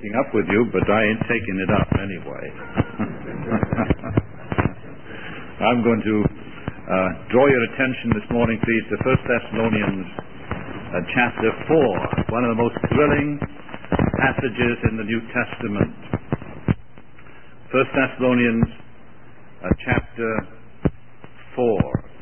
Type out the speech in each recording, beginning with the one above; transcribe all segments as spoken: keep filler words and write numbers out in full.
taking up with you, but I ain't taking it up anyway. I'm going to uh, draw your attention this morning, please, to First Thessalonians uh, chapter four, one of the most thrilling passages in the New Testament. First Thessalonians uh, chapter four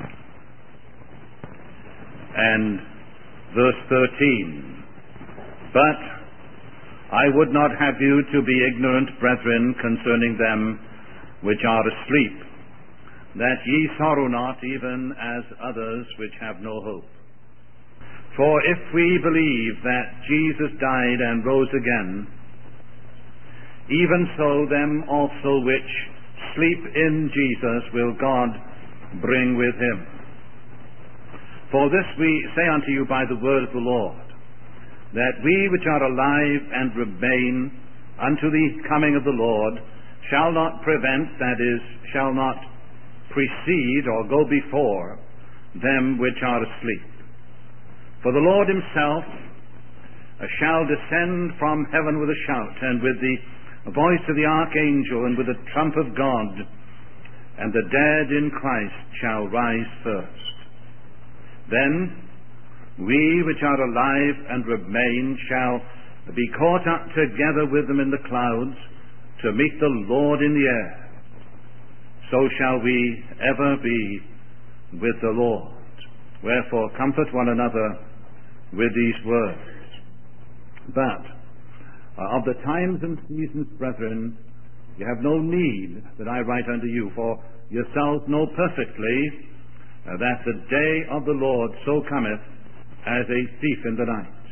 and verse thirteen. But I would not have you to be ignorant, brethren, concerning them which are asleep, that ye sorrow not, even as others which have no hope. For if we believe that Jesus died and rose again, even so them also which sleep in Jesus will God bring with him. For this we say unto you by the word of the Lord, that we which are alive and remain unto the coming of the Lord shall not prevent, that is, shall not precede or go before them which are asleep. For the Lord himself shall descend from heaven with a shout, and with the voice of the archangel, and with the trump of God, and the dead in Christ shall rise first. Then we which are alive and remain shall be caught up together with them in the clouds to meet the Lord in the air. So shall we ever be with the Lord. Wherefore comfort one another with these words. But uh, of the times and seasons, brethren, you have no need that I write unto you, for yourselves know perfectly uh, that the day of the Lord so cometh as a thief in the night.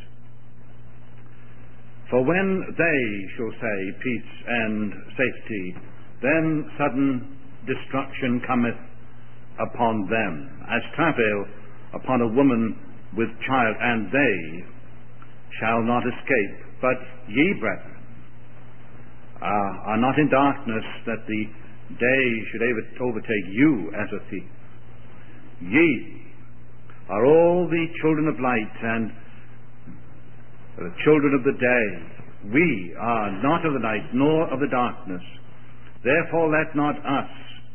For when they shall say peace and safety, then sudden destruction cometh upon them, as travail upon a woman with child, and they shall not escape. But ye, brethren, uh, are not in darkness, that the day should overtake you as a thief. Ye are all the children of light and the children of the day. We are not of the night, nor of the darkness. Therefore let not us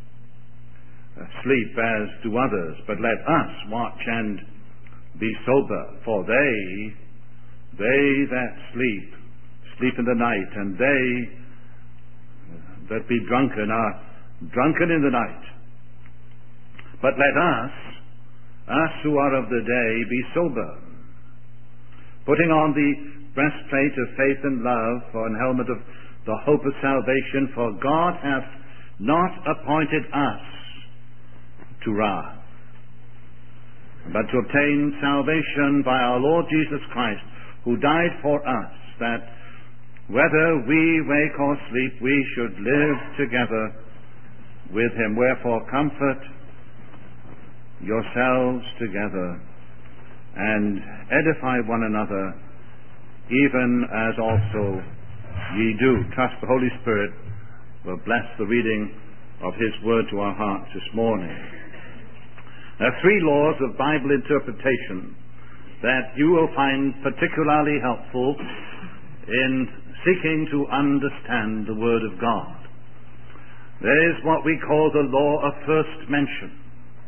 sleep as do others, but let us watch and be sober. For they, they that sleep, sleep in the night, and they that be drunken are drunken in the night. But let us, us who are of the day, be sober, putting on the breastplate of faith and love, for an helmet of the hope of salvation. For God hath not appointed us to wrath, but to obtain salvation by our Lord Jesus Christ, who died for us, that whether we wake or sleep, we should live together with him. Wherefore comfort yourselves together, and edify one another, even as also ye do. Trust the Holy Spirit will bless the reading of his word to our hearts this morning. There are three laws of Bible interpretation that you will find particularly helpful in seeking to understand the Word of God. There is what we call the law of first mention.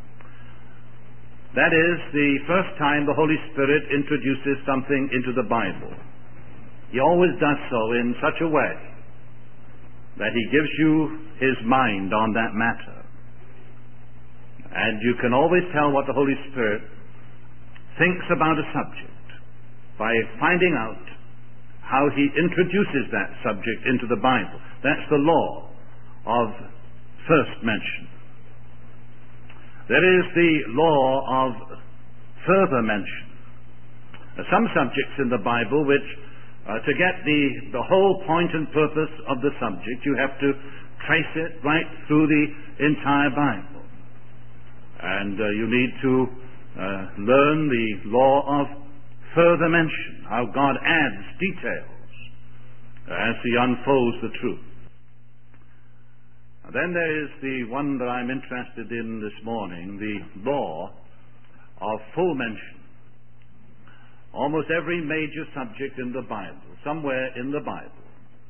That is the first time the Holy Spirit introduces something into the Bible. He always does so in such a way that he gives you his mind on that matter. And you can always tell what the Holy Spirit thinks about a subject by finding out how he introduces that subject into the Bible. That's the law of first mention. There is the law of further mention. There are some subjects in the Bible which, uh, to get the, the whole point and purpose of the subject, you have to trace it right through the entire Bible. And uh, you need to uh, learn the law of further mention, how God adds details as he unfolds the truth. Then there is the one that I'm interested in this morning, the law of full mention. Almost every major subject in the Bible, somewhere in the Bible,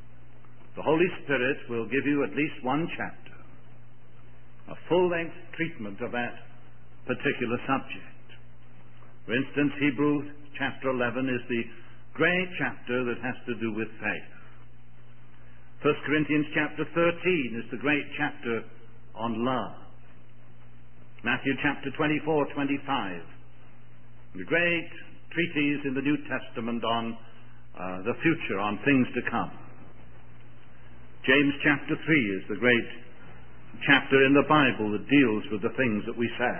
the Holy Spirit will give you at least one chapter, a full-length treatment of that particular subject. For instance, Hebrews chapter eleven is the great chapter that has to do with faith. First Corinthians chapter thirteen is the great chapter on love. Matthew chapter twenty-four, twenty-five, the great treatise in the New Testament on uh, the future, on things to come. James chapter three is the great chapter in the Bible that deals with the things that we say.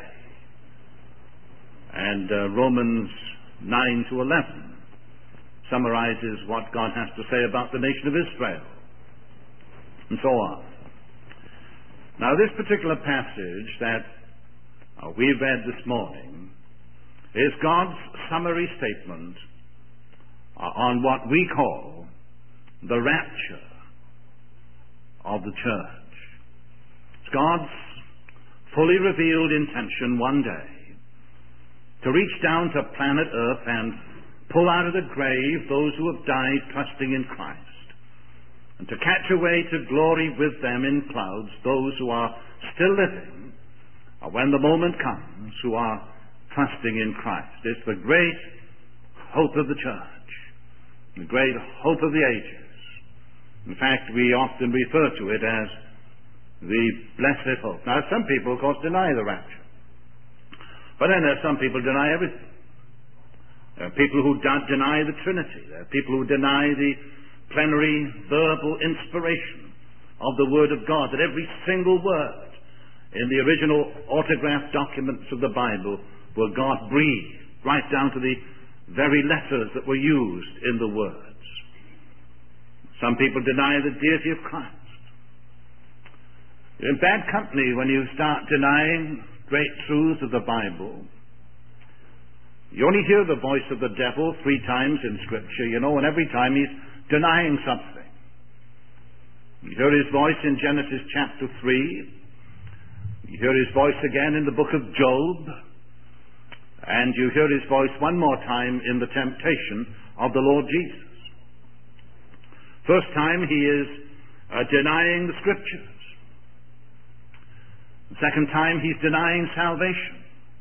And uh, Romans nine to eleven summarizes what God has to say about the nation of Israel, and so on. Now, this particular passage that uh, we read this morning is God's summary statement uh, on what we call the rapture of the church. It's God's fully revealed intention one day to reach down to planet Earth and pull out of the grave those who have died trusting in Christ, and to catch away to glory with them in clouds those who are still living, or when the moment comes, who are trusting in Christ. It's the great hope of the church, the great hope of the ages. In fact, we often refer to it as the blessed hope. Now, some people, of course, deny the rapture. But then there are some people who deny everything. There are people who don't deny the Trinity. There are people who deny the plenary verbal inspiration of the Word of God, that every single word in the original autographed documents of the Bible were God breathed, right down to the very letters that were used in the words. Some people deny the deity of Christ. You're in bad company when you start denying great truths of the Bible. You only hear the voice of the devil three times in Scripture, you know, and every time he's denying something. You hear his voice in Genesis chapter three. You hear his voice again in the book of Job. And you hear his voice one more time in the temptation of the Lord Jesus. First time he is uh, denying the Scriptures. The second time he's denying salvation.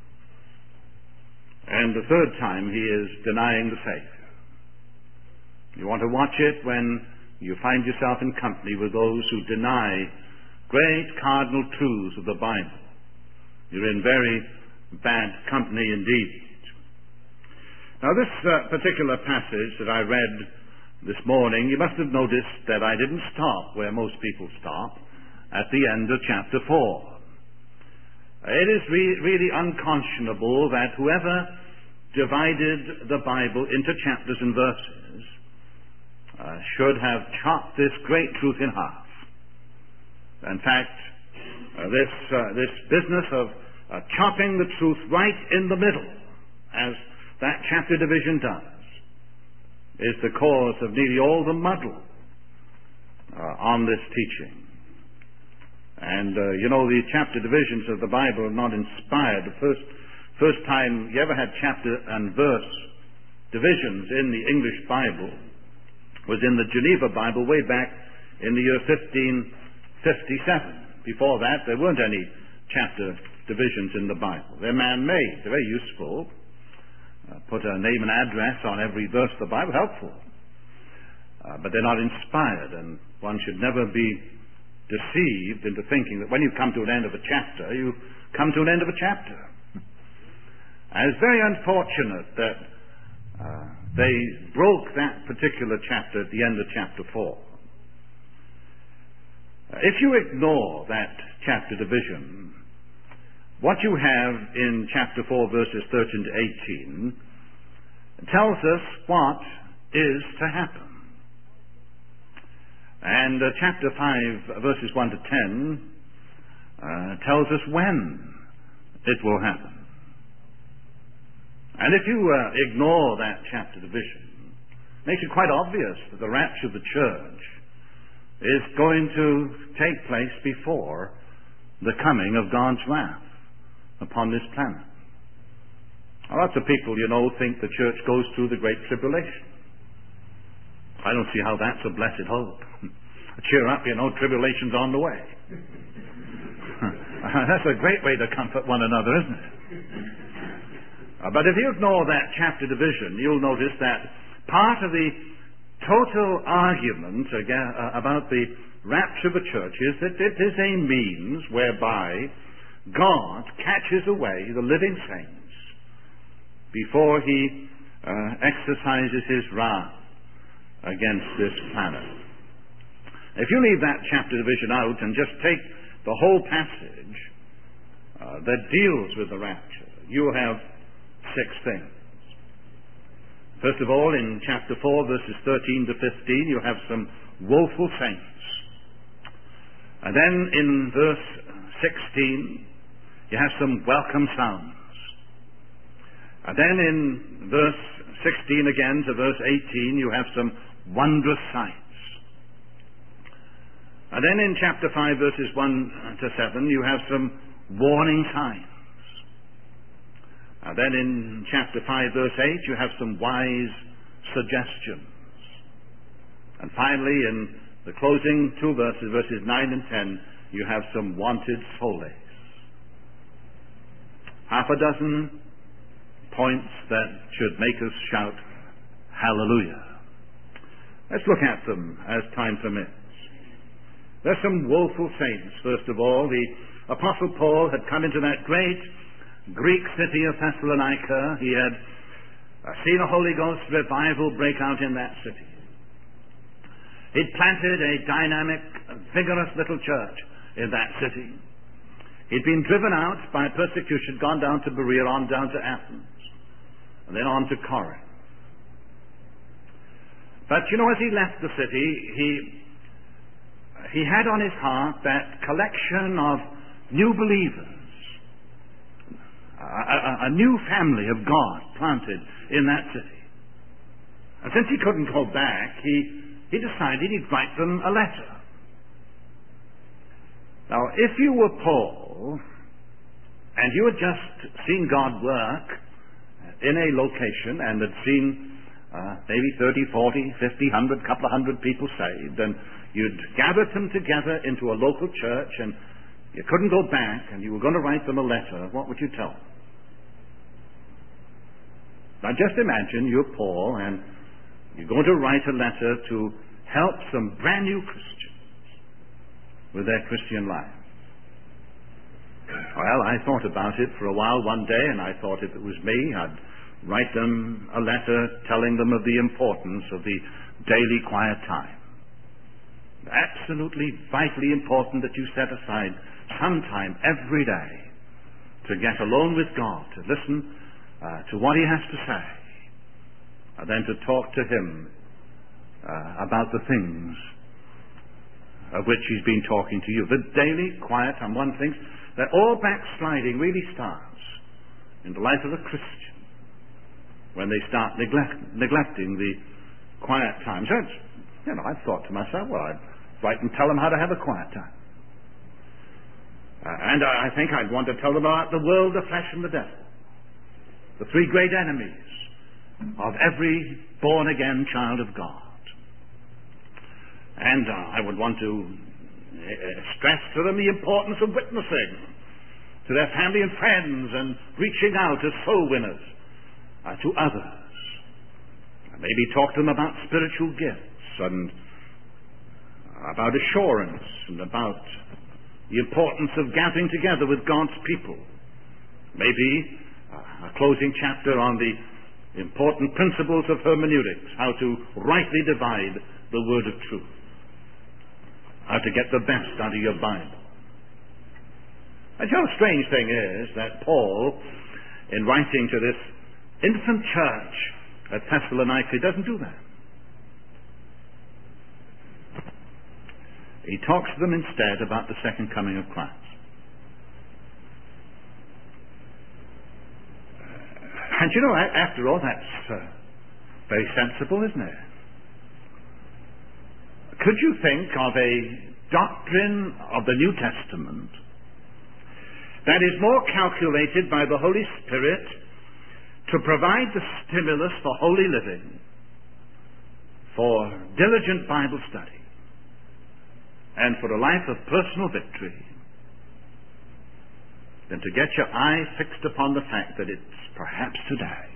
And the third time he is denying the Savior. You want to watch it when you find yourself in company with those who deny great cardinal truths of the Bible. You're in very bad company indeed. Now, this uh, particular passage that I read this morning, you must have noticed that I didn't stop where most people stop, at the end of chapter four. It is re- really unconscionable that whoever divided the Bible into chapters and verses uh, should have chopped this great truth in half. In fact, uh, this, uh, this business of uh, chopping the truth right in the middle, as that chapter division does, is the cause of nearly all the muddle uh, on this teaching. And, uh, you know, the chapter divisions of the Bible are not inspired. The first, first time you ever had chapter and verse divisions in the English Bible was in the Geneva Bible way back in the year fifteen fifty-seven. Before that, there weren't any chapter divisions in the Bible. They're man-made. They're very useful. Uh, put a name and address on every verse of the Bible, helpful. Uh, but they're not inspired, and one should never be deceived into thinking that when you come to an end of a chapter, you come to an end of a chapter. And it's very unfortunate that uh, they broke that particular chapter at the end of chapter four. Uh, if you ignore that chapter division, what you have in chapter four, verses thirteen to eighteen, tells us what is to happen. And uh, chapter five, verses one to ten, uh, tells us when it will happen. And if you uh, ignore that chapter division, it makes it quite obvious that the rapture of the church is going to take place before the coming of God's wrath upon this planet. Now, lots of people, you know, think the church goes through the Great Tribulation. I don't see how that's a blessed hope. cheer up, you know, tribulation's on the way. That's a great way to comfort one another, isn't it? Uh, but if you ignore that chapter division, you'll notice that part of the total argument again, uh, about the rapture of the church is that it is a means whereby God catches away the living saints before he uh, exercises his wrath against this planet. If you leave that chapter division out and just take the whole passage uh, that deals with the rapture, you have six things. First of all, in chapter four, verses thirteen to fifteen, you have some woeful saints. And then in verse sixteen, you have some welcome sounds. And then in verse sixteen again to verse eighteen, you have some wondrous sights. And then in chapter five, verses one to seven, you have some warning signs. And then in chapter five, verse eight, you have some wise suggestions. And finally, in the closing two verses, verses nine and ten, you have some wanted solace. Half a dozen points that should make us shout, hallelujah. Let's look at them as time permits. There's some woeful saints, first of all. The Apostle Paul had come into that great Greek city of Thessalonica. He had uh, seen a Holy Ghost revival break out in that city. He'd planted a dynamic, vigorous little church in that city. He'd been driven out by persecution, gone down to Berea, on down to Athens, and then on to Corinth. But you know, as he left the city, he he had on his heart that collection of new believers, a, a, a new family of God planted in that city. And since he couldn't go back, he, he decided he'd write them a letter. Now, if you were Paul, and you had just seen God work in a location and had seen uh, maybe thirty, forty, fifty, one hundred, couple of hundred people saved, and you'd gathered them together into a local church and you couldn't go back and you were going to write them a letter, what would you tell them? Now just imagine you're Paul and you're going to write a letter to help some brand new Christians with their Christian life. Well, I thought about it for a while one day, and I thought if it was me, I'd write them a letter telling them of the importance of the daily quiet time. Absolutely vitally important that you set aside some time every day to get alone with God, to listen uh, to what he has to say, and then to talk to him uh, about the things of which he's been talking to you. The daily quiet time, one thinks that all backsliding really starts in the life of a Christian when they start neglect, neglecting the quiet times. That's, you know, I've thought to myself, well, I'd write and tell them how to have a quiet time. Uh, and I think I'd want to tell them about the world, the flesh, and the devil. The three great enemies of every born-again child of God. And uh, I would want to uh, stress to them the importance of witnessing to their family and friends and reaching out as soul winners uh, to others. Maybe talk to them about spiritual gifts and about assurance and about the importance of gathering together with God's people. Maybe uh, a closing chapter on the important principles of hermeneutics, how to rightly divide the word of truth, how to get the best out of your Bible. And you know, the strange thing is that Paul, in writing to this infant church at Thessalonica, doesn't do that. He talks to them instead about the second coming of Christ. And you know, after all, that's uh, very sensible, isn't it? Could you think of a doctrine of the New Testament that is more calculated by the Holy Spirit to provide the stimulus for holy living, for diligent Bible study, and for a life of personal victory than to get your eye fixed upon the fact that it's perhaps today,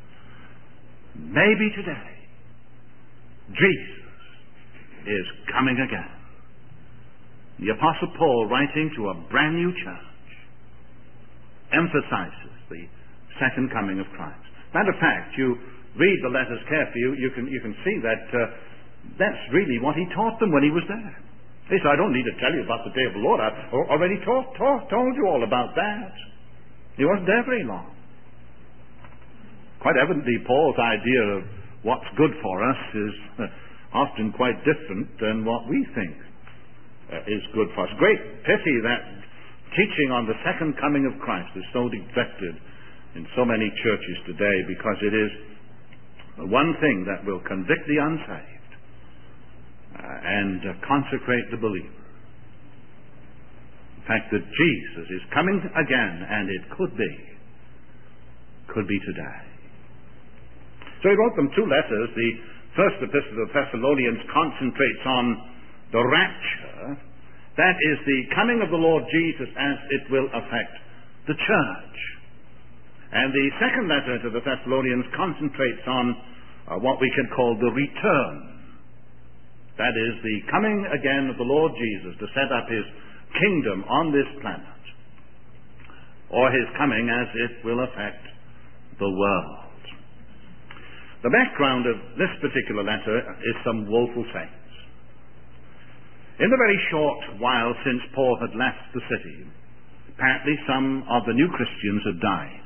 maybe today, Jesus is coming again. The Apostle Paul, writing to a brand new church, emphasizes the second coming of Christ. Matter of fact, you read the letters carefully, you, you, can, you can see that uh, that's really what he taught them when he was there. He said, I don't need to tell you about the day of the Lord. I've already taught, taught, told you all about that. He wasn't there very long. Quite evidently, Paul's idea of what's good for us is uh, often quite different than what we think uh, is good for us. Great pity that teaching on the second coming of Christ is so neglected in so many churches today, because it is the one thing that will convict the unsaved uh, and uh, consecrate the believer. The fact that Jesus is coming again, and it could be, could be today. So he wrote them two letters. The first epistle to the Thessalonians concentrates on the rapture. That is the coming of the Lord Jesus as it will affect the church. And the second letter to the Thessalonians concentrates on uh, what we can call the return. That is the coming again of the Lord Jesus to set up his kingdom on this planet, or his coming as it will affect the world. The background of this particular letter is some woeful things. In the very short while since Paul had left the city, apparently some of the new Christians had died.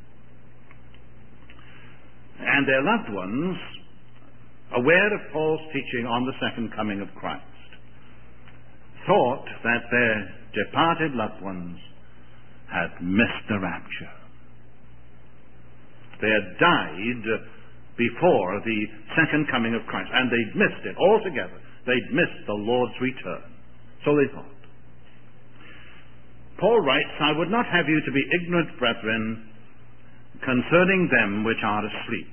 And their loved ones, aware of Paul's teaching on the second coming of Christ, thought that their departed loved ones had missed the rapture. They had died before the second coming of Christ, and they'd missed it altogether. They'd missed the Lord's return. So they thought. Paul writes, I would not have you to be ignorant, brethren, concerning them which are asleep.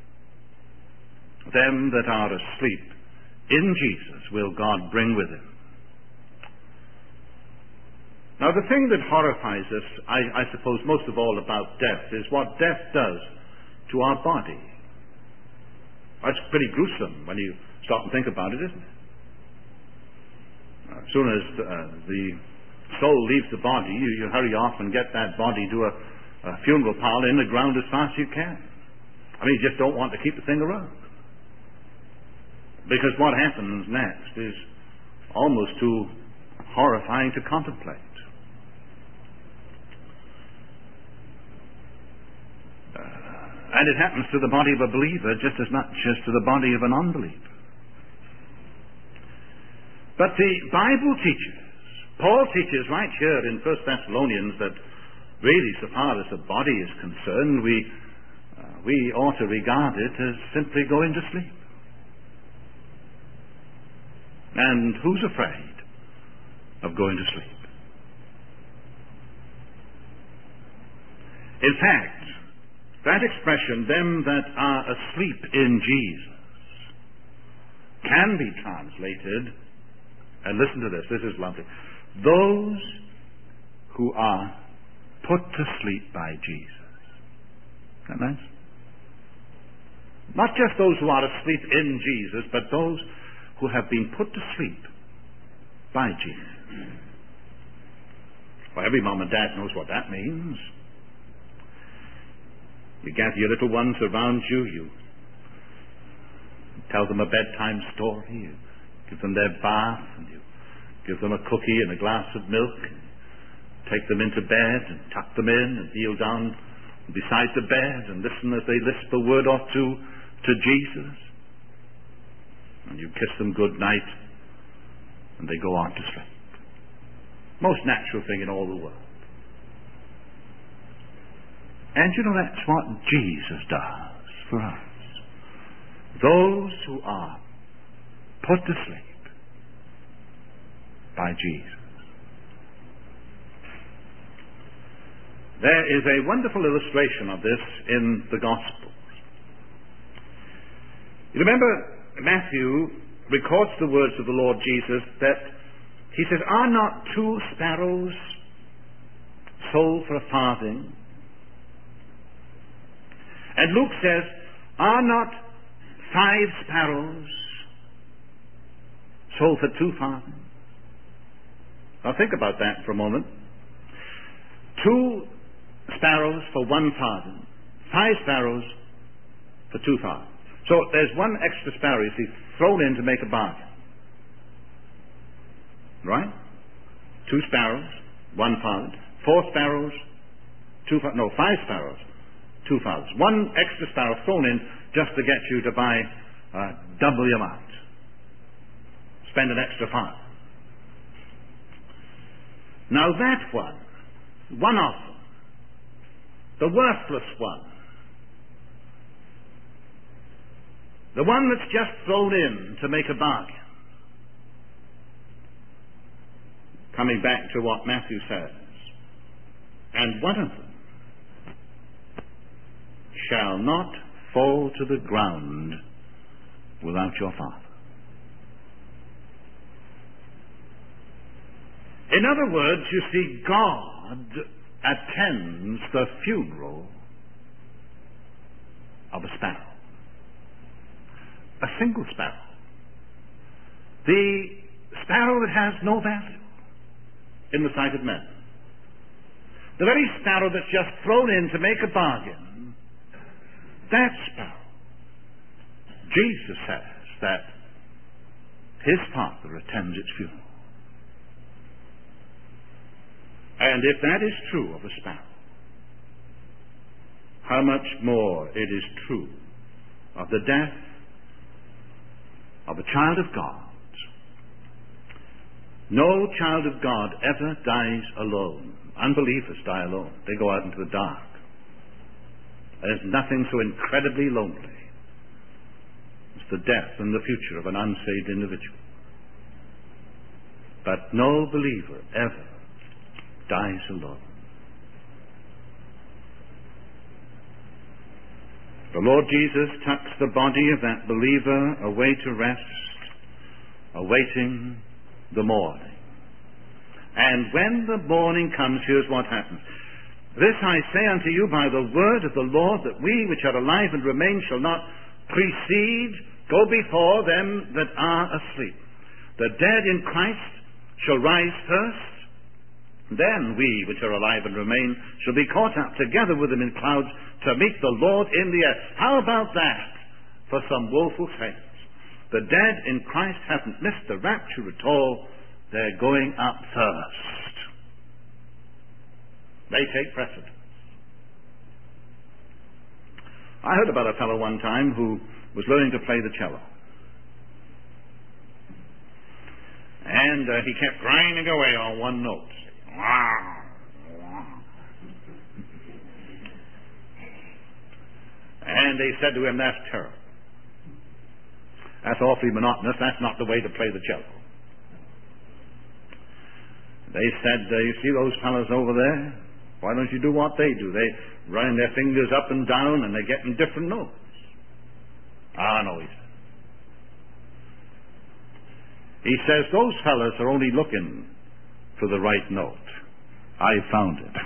Them that are asleep in Jesus will God bring with him. Now, the thing that horrifies us, I, I suppose, most of all about death is what death does to our body. That's pretty gruesome when you stop and think about it, isn't it? As soon as uh, the soul leaves the body, you, you hurry off and get that body to a, a funeral parlor in the ground as fast as you can. I mean, you just don't want to keep the thing around. Because what happens next is almost too horrifying to contemplate. Uh, and it happens to the body of a believer just as much as to the body of an unbeliever. But the Bible teaches, Paul teaches right here in First Thessalonians that really, so far as the body is concerned, we, uh, we ought to regard it as simply going to sleep. And who's afraid of going to sleep? In fact, that expression, them that are asleep in Jesus, can be translated, and listen to this, this is lovely, those who are put to sleep by Jesus. Isn't that nice? Not just those who are asleep in Jesus, but those who have been put to sleep by Jesus. Well, every mom and dad knows what that means. You gather your little ones around you, you tell them a bedtime story, you give them their bath, and you give them a cookie and a glass of milk, and take them into bed and tuck them in and kneel down beside the bed and listen as they lisp a word or two to Jesus. And you kiss them good night, and they go on to sleep. Most natural thing in all the world. And you know, that's what Jesus does for us. Those who are put to sleep by Jesus. There is a wonderful illustration of this in the Gospels. You remember, Matthew records the words of the Lord Jesus that He says, are not two sparrows sold for a farthing? And Luke says, are not five sparrows sold for two farthings? Now think about that for a moment. Two sparrows for one farthing. Five sparrows for two farthings. So there's one extra sparrow, you see, thrown in to make a bargain. Right? Two sparrows, one farthing. Four sparrows, two farthings. No, five sparrows, two farthings. One extra sparrow thrown in just to get you to buy uh, double the amount. Spend an extra farthing. Now that one, one of them, the worthless one, the one that's just thrown in to make a bargain, coming back to what Matthew says, and one of them shall not fall to the ground without your Father. In other words, you see, God attends the funeral of a sparrow. A single sparrow. The sparrow that has no value in the sight of men. The very sparrow that's just thrown in to make a bargain, that sparrow. Jesus says that his Father attends its funeral. And if that is true of a sparrow, how much more it is true of the death of a child of God. No child of God ever dies alone. Unbelievers die alone. They go out into the dark. There's nothing so incredibly lonely as the death and the future of an unsaved individual. But no believer ever dies alone. The Lord Jesus tucks the body of that believer away to rest, awaiting the morning. And when the morning comes, here's what happens. This I say unto you by the word of the Lord, that we which are alive and remain shall not precede, go before them that are asleep. The dead in Christ shall rise first. Then we which are alive and remain shall be caught up together with them in clouds to meet the Lord in the air. How about that for some woeful saints? The dead in Christ haven't missed the rapture at all. They're going up first. They take precedence. I heard about a fellow one time who was learning to play the cello. And uh, he kept grinding away on one note. And they said to him, that's terrible. That's awfully monotonous. That's not the way to play the cello. They said, uh, you see those fellows over there? Why don't you do what they do? They run their fingers up and down and they're getting different notes. Ah, no, he said. He says, those fellows are only looking for the right note. I found it.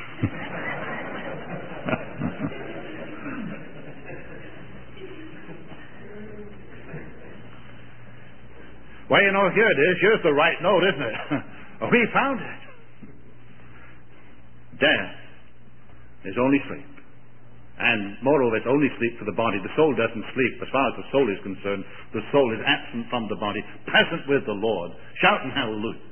Well, you know, here it is. Here's the right note, isn't it? We found it. Death is only sleep. And moreover, it's only sleep for the body. The soul doesn't sleep. As far as the soul is concerned, the soul is absent from the body, present with the Lord, shouting hallelujah.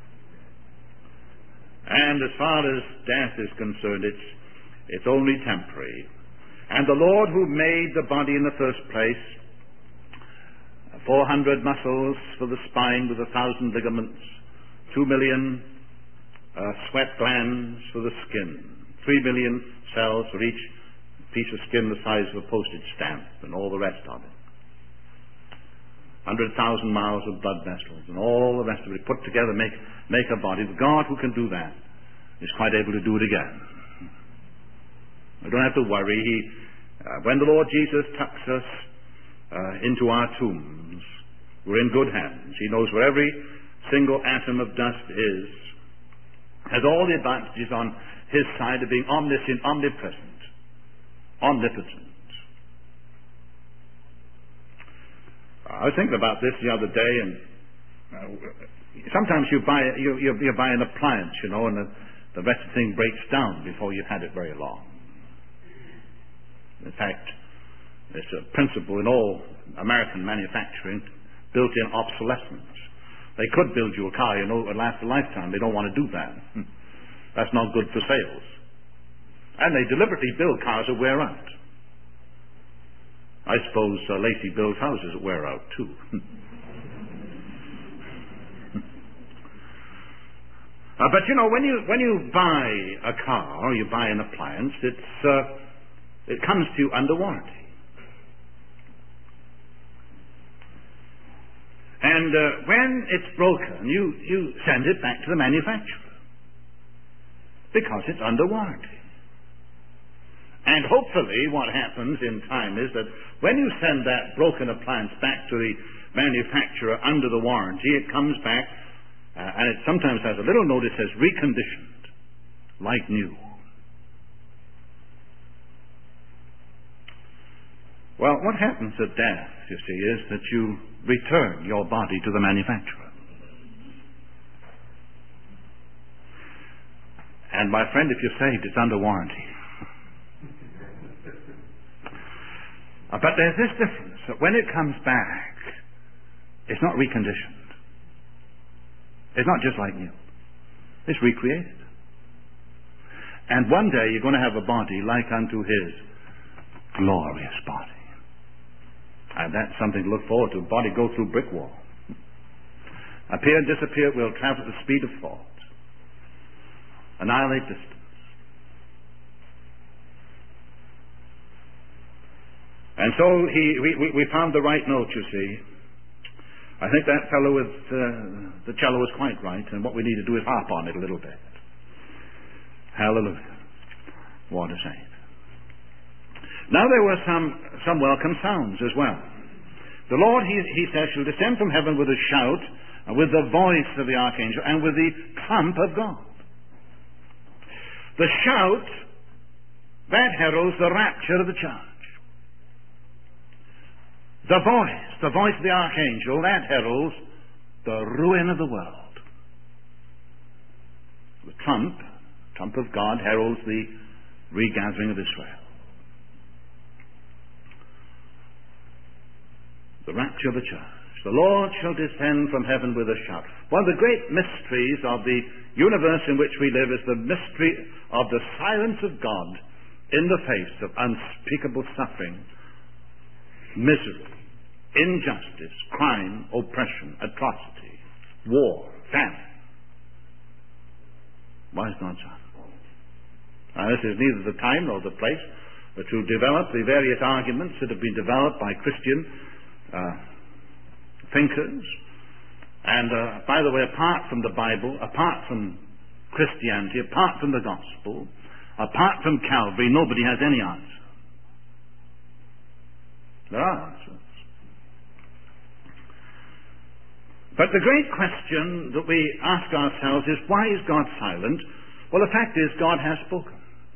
And as far as death is concerned, it's, it's only temporary. And the Lord who made the body in the first place, four hundred muscles for the spine with a thousand ligaments, two million uh, sweat glands for the skin, three million cells for each piece of skin the size of a postage stamp, and all the rest of it. one hundred thousand miles of blood vessels, and all the rest of it put together make, make a body. The God who can do that is quite able to do it again. We don't have to worry. He, uh, when the Lord Jesus tucks us uh, into our tombs, we're in good hands. He knows where every single atom of dust is, has all the advantages on his side of being omniscient, omnipresent, omnipotent. I was thinking about this the other day, and uh, sometimes you buy you, you, you buy an appliance, you know, and the, the rest of the thing breaks down before you've had it very long. In fact, there's a principle in all American manufacturing, built-in obsolescence. They could build you a car, you know, that would last a lifetime. They don't want to do that. That's not good for sales. And they deliberately build cars that wear out. I suppose uh, Lacey builds houses that wear out too. uh, but you know, when you when you buy a car or you buy an appliance, it's uh, it comes to you under warranty. And uh, when it's broken, you you send it back to the manufacturer because it's under warranty. And hopefully what happens in time is that when you send that broken appliance back to the manufacturer under the warranty, it comes back uh, and it sometimes has a little note that says reconditioned, like new. Well, what happens at death, you see, is that you return your body to the manufacturer. And my friend, if you're saved, it's under warranty. Uh, but there's this difference, that when it comes back, it's not reconditioned. It's not just like new. It's recreated. And one day you're going to have a body like unto his glorious body. And that's something to look forward to. A body go through brick wall. Appear and disappear, will travel at the speed of thought. Annihilate distance. And so he, we, we found the right note, you see. I think that fellow with uh, the cello was quite right, and what we need to do is harp on it a little bit. Hallelujah. What a saint. Now there were some, some welcome sounds as well. The Lord, he, he says, shall descend from heaven with a shout, and with the voice of the archangel, and with the trump of God. The shout, that heralds the rapture of the church. The voice, the voice of the archangel, that heralds the ruin of the world. The trump, trump of God, heralds the regathering of Israel. The rapture of the church. The Lord shall descend from heaven with a shout. One of the great mysteries of the universe in which we live is the mystery of the silence of God in the face of unspeakable suffering, misery, injustice, crime, oppression, atrocity, war, famine. Why is God silent? Now, this is neither the time nor the place but to develop the various arguments that have been developed by Christian uh, thinkers. And uh, by the way, apart from the Bible, apart from Christianity, apart from the gospel, apart from Calvary, nobody has any answer. There are answers. But the great question that we ask ourselves is, why is God silent? Well, the fact is, God has spoken.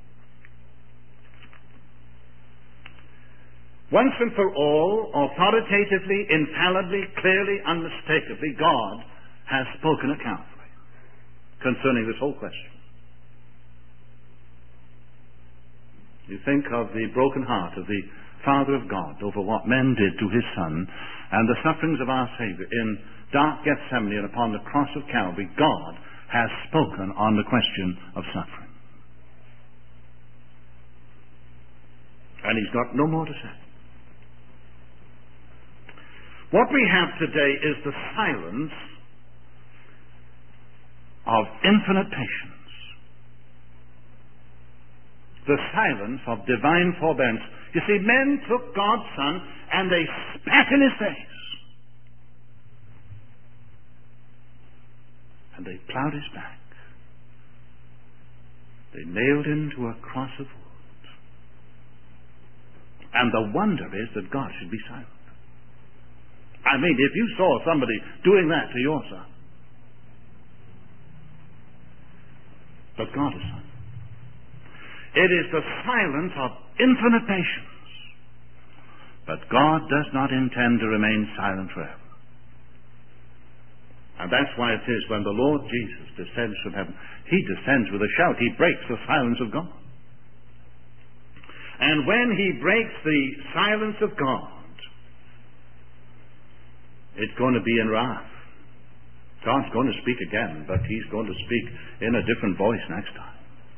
Once and for all, authoritatively, infallibly, clearly, unmistakably, God has spoken at Calvary concerning this whole question. You think of the broken heart of the Father of God over what men did to his Son, and the sufferings of our Savior in dark Gethsemane and upon the cross of Calvary. God has spoken on the question of suffering. And he's got no more to say. What we have today is the silence of infinite patience. The silence of divine forbearance. You see, men took God's Son and they spat in his face. And they plowed his back. They nailed him to a cross of wood. And the wonder is that God should be silent. I mean, if you saw somebody doing that to your son, but God is silent. It is the silence of infinite patience. But God does not intend to remain silent forever. And that's why it is when the Lord Jesus descends from heaven, he descends with a shout. He breaks the silence of God. And when he breaks the silence of God, it's going to be in wrath. God's going to speak again, but he's going to speak in a different voice next time.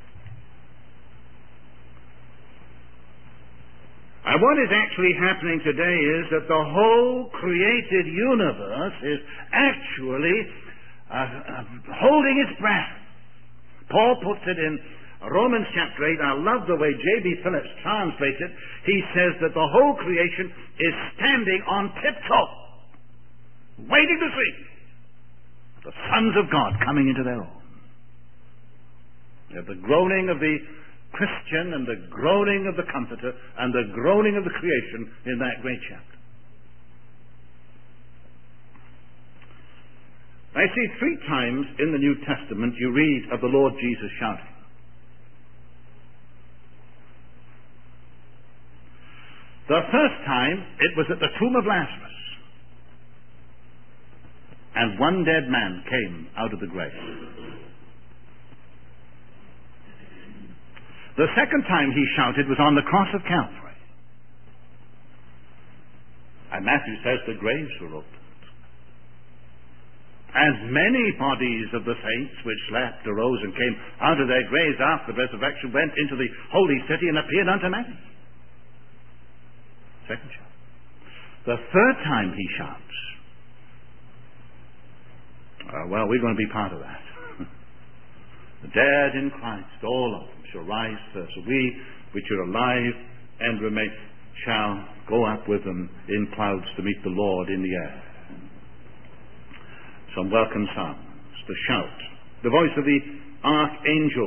And what is actually happening today is that the whole created universe is actually uh, uh, holding its breath. Paul puts it in Romans chapter eight. I love the way J B Phillips translates it. He says that the whole creation is standing on tiptoe, waiting to see the sons of God coming into their own. You have the groaning of the Christian and the groaning of the Comforter and the groaning of the creation in that great chapter. I see three times in the New Testament you read of the Lord Jesus shouting. The first time it was at the tomb of Lazarus, and one dead man came out of the grave. The second time he shouted was on the cross of Calvary. And Matthew says the graves were opened. As many bodies of the saints which slept arose and came out of their graves after the resurrection, went into the holy city and appeared unto many. Second shout. The third time he shouts, uh, well, we're going to be part of that. The dead in Christ, all of them, shall rise first. So we which are alive and remain shall go up with them in clouds to meet the Lord in the air. Some welcome sounds, the shout, the voice of the archangel.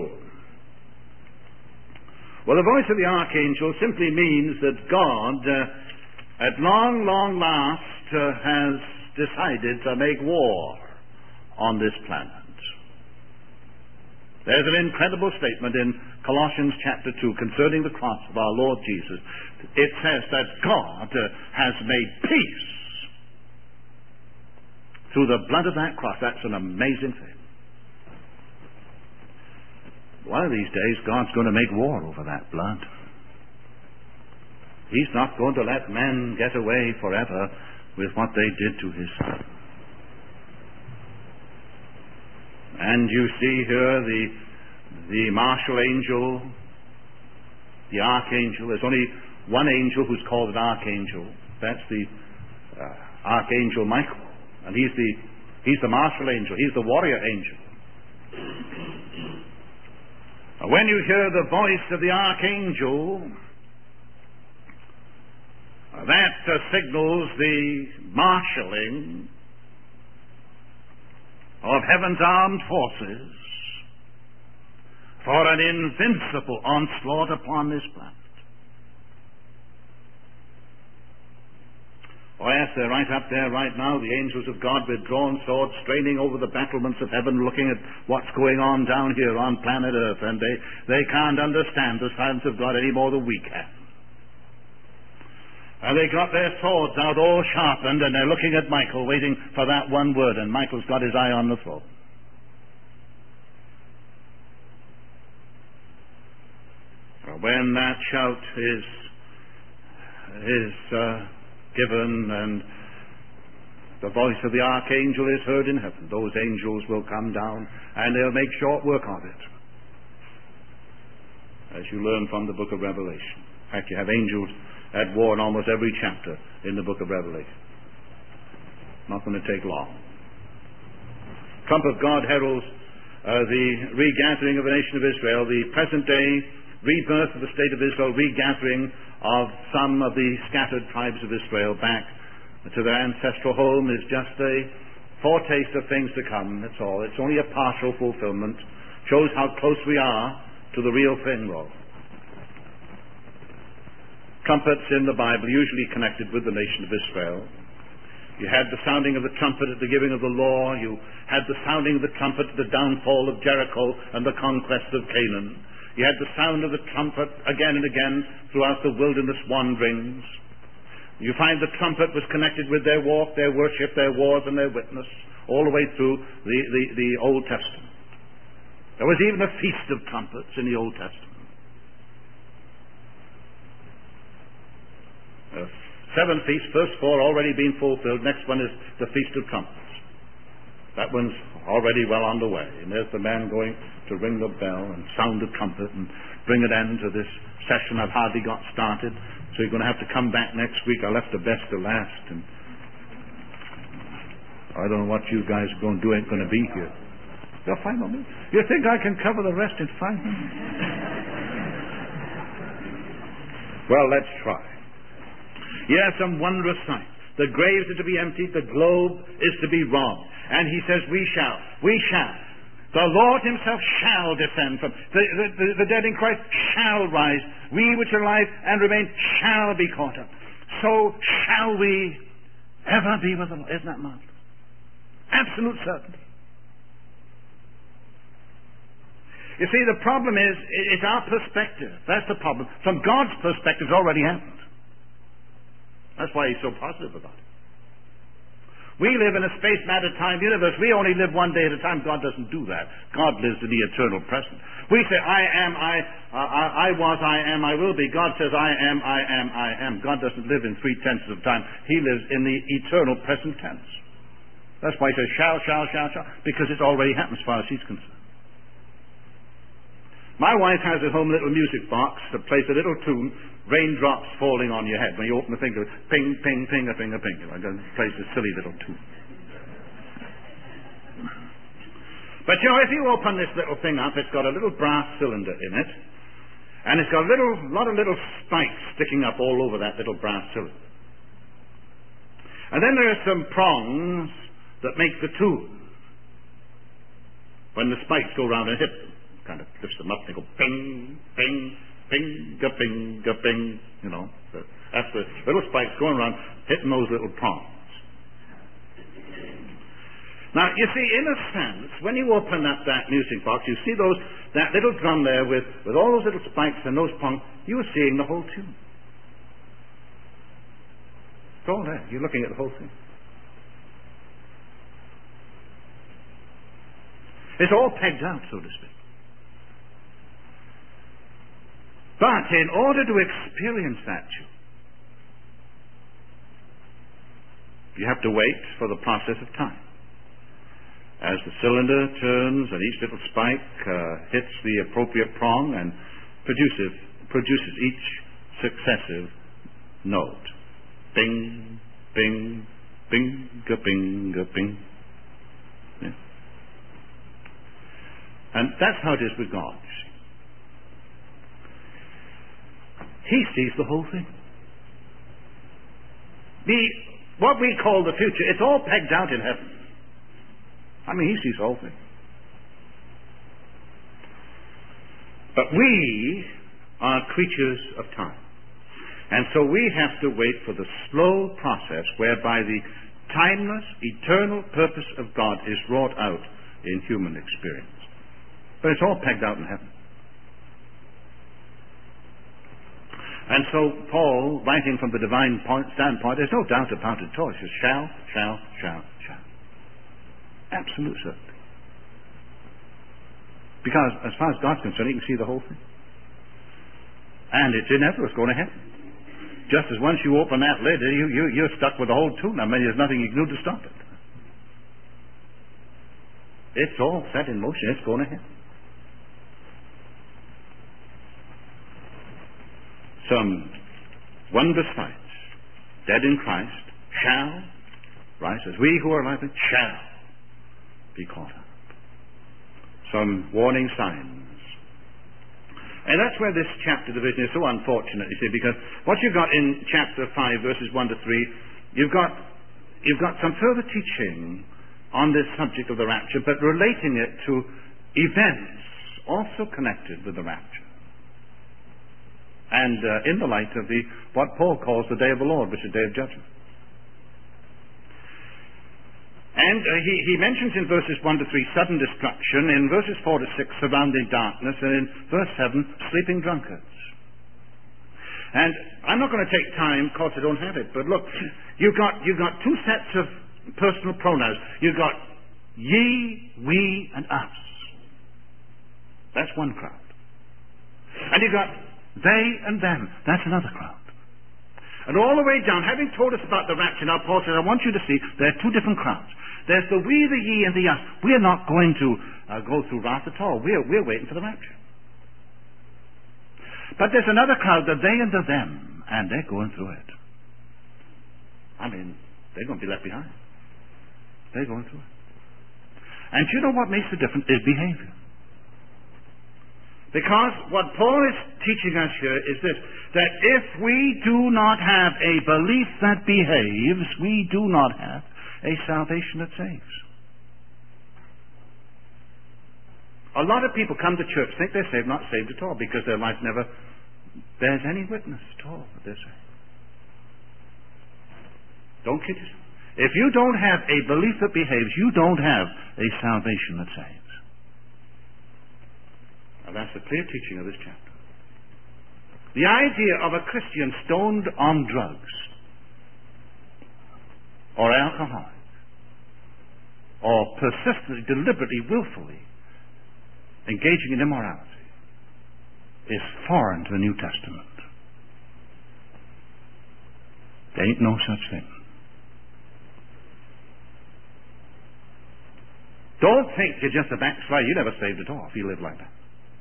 Well, the voice of the archangel simply means that God, uh, at long, long last, uh, has decided to make war on this planet. There's an incredible statement in Colossians chapter two concerning the cross of our Lord Jesus. It says that God uh, has made peace through the blood of that cross. That's an amazing thing. One of these days, God's going to make war over that blood. He's not going to let men get away forever with what they did to his Son. And you see here the the martial angel, the archangel. There's only one angel who's called an archangel. That's the uh, archangel Michael, and he's the he's the martial angel. He's the warrior angel. When you hear the voice of the archangel, that uh, signals the marshalling of heaven's armed forces for an invincible onslaught upon this planet. Oh yes, they're right up there right now, the angels of God with drawn swords straining over the battlements of heaven, looking at what's going on down here on planet Earth, and they, they can't understand the silence of God any more than we can. And they got their swords out all sharpened, and they're looking at Michael, waiting for that one word, and Michael's got his eye on the throne. When that shout is is uh, given and the voice of the archangel is heard in heaven, those angels will come down and they'll make short work of it, as you learn from the book of Revelation. In fact, you have angels at war in almost every chapter in the book of Revelation. Not going to take long. Trump of God heralds uh, the regathering of the nation of Israel, the present day rebirth of the state of Israel, regathering of some of the scattered tribes of Israel back to their ancestral home is just a foretaste of things to come. That's all. It's only a partial fulfillment. Shows how close we are to the real thing, though. Trumpets in the Bible usually connected with the nation of Israel. You had the sounding of the trumpet at the giving of the law. You had the sounding of the trumpet at the downfall of Jericho and the conquest of Canaan. You had the sound of the trumpet again and again throughout the wilderness wanderings. You find the trumpet was connected with their walk, their worship, their wars, and their witness, all the way through the, the, the Old Testament. There was even a feast of trumpets in the Old Testament. Uh, seven feasts, first four already been fulfilled. Next one is the Feast of Trumpets. That one's already well on the way. And there's the man going to ring the bell and sound the trumpet and bring an end to this session I've hardly got started. So you're going to have to come back next week. I left the best to last. And I don't know what you guys are going to do. Ain't going to be here. You're fine on me. You think I can cover the rest in five minutes? Well, let's try. Yes, some wondrous sights. The graves are to be emptied. The globe is to be robbed. And he says, we shall. We shall. The Lord himself shall descend from. The, the, the, the dead in Christ shall rise. We which are alive and remain shall be caught up. So shall we ever be with the Lord. Isn't that marvelous? Absolute certainty. You see, the problem is, it's our perspective. That's the problem. From God's perspective, it's already happened. That's why he's so positive about it. We live in a space, matter, time universe. We only live one day at a time. God doesn't do that. God lives in the eternal present. We say, I am, I, uh, I, I was, I am, I will be. God says, I am, I am, I am. God doesn't live in three tenses of time. He lives in the eternal present tense. That's why he says, shall, shall, shall, shall, because it's already happened as far as he's concerned. My wife has at home a little music box that plays a little tune, raindrops falling on your head. When you open the thing, it goes ping, ping, ping, a ping, a ping. It plays a silly little tune. But you know, if you open this little thing up, it's got a little brass cylinder in it, and it's got a little, lot of little spikes sticking up all over that little brass cylinder. And then there are some prongs that make the tune. When the spikes go round and hit them, kind of lifts them up, they go ping, ping, ping, ga ping, ga ping, you know. That's the little spikes going around hitting those little prongs. Now, you see, in a sense, when you open up that music box, you see those that little drum there with, with all those little spikes and those prongs, you're seeing the whole tune. It's all there. You're looking at the whole thing. It's all pegged out, so to speak. But in order to experience that tune, you have to wait for the process of time. As the cylinder turns and each little spike uh, hits the appropriate prong and produces, produces each successive note. Bing, bing, bing, ga bing, ga bing. Yeah. And that's how it is with God. He sees the whole thing. The, what we call the future, it's all pegged out in heaven. I mean, he sees the whole thing. But we are creatures of time. And so we have to wait for the slow process whereby the timeless, eternal purpose of God is wrought out in human experience. But it's all pegged out in heaven. And so Paul, writing from the divine point, standpoint, there's no doubt about it at all. He says, shall, shall, shall, shall. Absolute certainty. Because as far as God's concerned, he can see the whole thing. And it's inevitable. It's going to happen. Just as once you open that lid, you, you, you're stuck with the whole tune. I mean, there's nothing you can do to stop it. It's all set in motion. It's going to happen. Some wondrous sights, dead in Christ, shall rise, as we who are alive shall be caught up. Some warning signs. And that's where this chapter division is so unfortunate, you see, because what you've got in chapter five, verses one to three, you've got, you've got some further teaching on this subject of the rapture, but relating it to events also connected with the rapture. And uh, in the light of the what Paul calls the day of the Lord, which is the day of judgment. And uh, he, he mentions in verses one to three sudden destruction, in verses four to six surrounding darkness, and in verse seven sleeping drunkards. And I'm not going to take time, of course I don't have it, but look, you've got, you've got two sets of personal pronouns. You've got ye, we, and us. That's one crowd. And you've got they and them. That's another crowd. And all the way down, having told us about the rapture, now Paul says, I want you to see there are two different crowds. There's the we, the ye, and the us. We're not going to uh, go through wrath at all. We're, we're waiting for the rapture. But there's another crowd, the they and the them, and they're going through it. I mean, they're going to be left behind. They're going through it. And you know what makes the difference is behavior. Because what Paul is teaching us here is this, that if we do not have a belief that behaves, we do not have a salvation that saves. A lot of people come to church, think they're saved, not saved at all, because their life never bears any witness at all that they're saved. Don't kid yourself. If you don't have a belief that behaves, you don't have a salvation that saves. And that's the clear teaching of this chapter. The idea of a Christian stoned on drugs, or alcohol, or persistently, deliberately, willfully engaging in immorality is foreign to the New Testament. There ain't no such thing. Don't think you're just a backslider. You never saved at all if you live like that.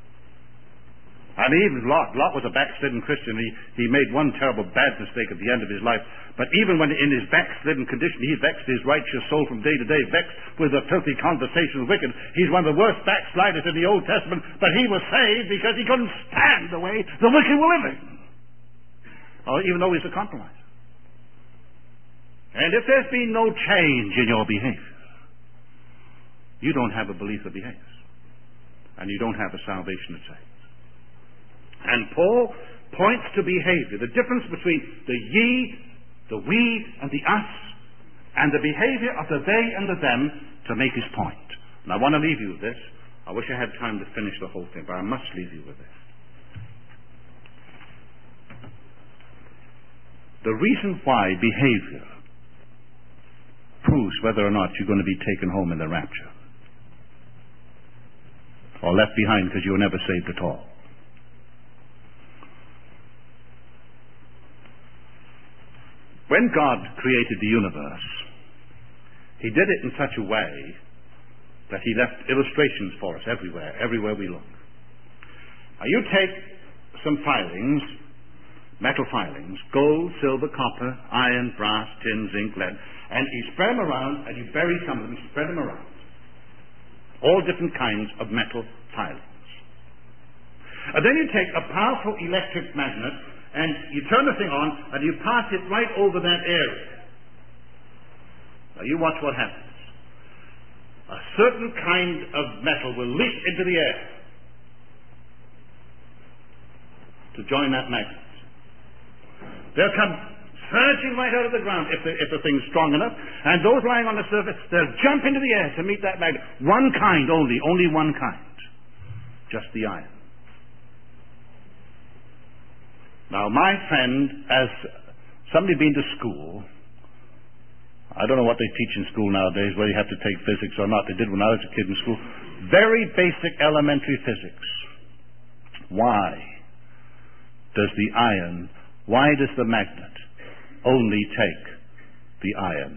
I mean, even Lot. Lot was a backslidden Christian. He, he made one terrible bad mistake at the end of his life. But even when in his backslidden condition, he vexed his righteous soul from day to day, vexed with a filthy conversation of wicked. He's one of the worst backsliders in the Old Testament, but he was saved because he couldn't stand the way the wicked were living. Or even though he's a compromise. And if there's been no change in your behavior, you don't have a belief that behaves. And you don't have a salvation that saves. And Paul points to behavior, the difference between the ye, the we, and the us, and the behavior of the they and the them to make his point. And I want to leave you with this. I wish I had time to finish the whole thing, but I must leave you with this. The reason why behavior proves whether or not you're going to be taken home in the rapture, or left behind because you were never saved at all. When God created the universe, he did it in such a way that he left illustrations for us everywhere, everywhere we look. Now you take some filings, metal filings, gold, silver, copper, iron, brass, tin, zinc, lead, and you spread them around and you bury some of them, spread them around. All different kinds of metal filings. And then you take a powerful electric magnet and you turn the thing on and you pass it right over that area. Now you watch what happens. A certain kind of metal will leap into the air to join that magnet. They'll come surging right out of the ground if the, if the thing's strong enough, and those lying on the surface, they'll jump into the air to meet that magnet. One kind only, only one kind. Just the iron. Now, my friend, as somebody been to school, I don't know what they teach in school nowadays, whether you have to take physics or not. They did when I was a kid in school. Very basic elementary physics. Why does the iron, why does the magnet only take the iron?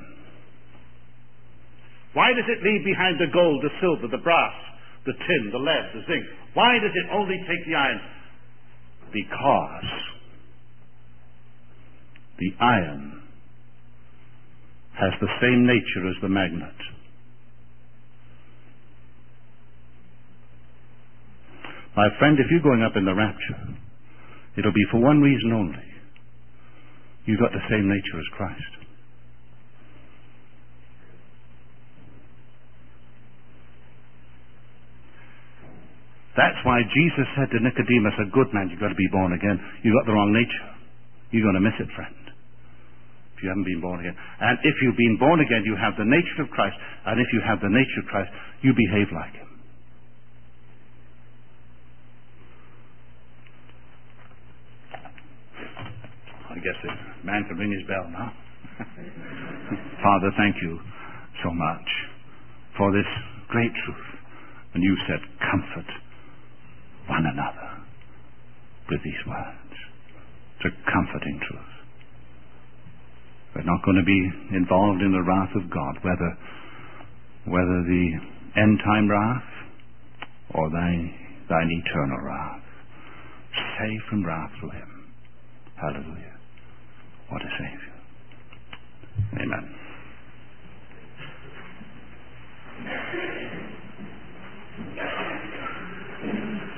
Why does it leave behind the gold, the silver, the brass, the tin, the lead, the zinc? Why does it only take the iron? Because the iron has the same nature as the magnet. My friend, if you're going up in the rapture, it'll be for one reason only. You've got the same nature as Christ. That's why Jesus said to Nicodemus, a good man, you've got to be born again. You've got the wrong nature. You're going to miss it, friend. if you haven't been born again. And if you've been born again, you have the nature of Christ. And if you have the nature of Christ, you behave like him. I guess the man can ring his bell now. Father, thank you so much for this great truth. And you said, comfort one another with these words. It's a comforting truth. We're not going to be involved in the wrath of God, whether whether the end-time wrath or thine, thine eternal wrath. Saved from wrath through him. Hallelujah. What a Savior. Amen.